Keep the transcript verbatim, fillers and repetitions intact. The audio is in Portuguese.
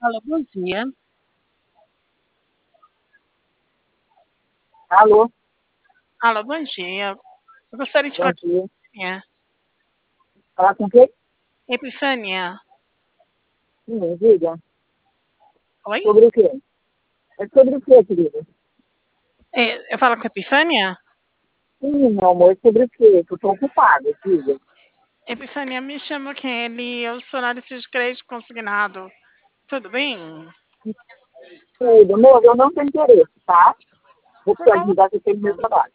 Alô, bom dia. Alô, Alô, bom dia. Eu gostaria de bom falar com dia. a Epifânia. Falar com quem? Epifânia. Sim, diga. Oi? Sobre o quê? É sobre o quê, querida? É, eu falo com a Epifânia? Sim, meu amor, sobre o quê? Que eu estou ocupada, diga. Epifânia, me chama Kelly. Eu sou analista de crédito consignado. Tudo bem? Tudo, amor, eu não tenho interesse, tá? Vou Por te qual ajudar que eu tenho meu motivo? trabalho.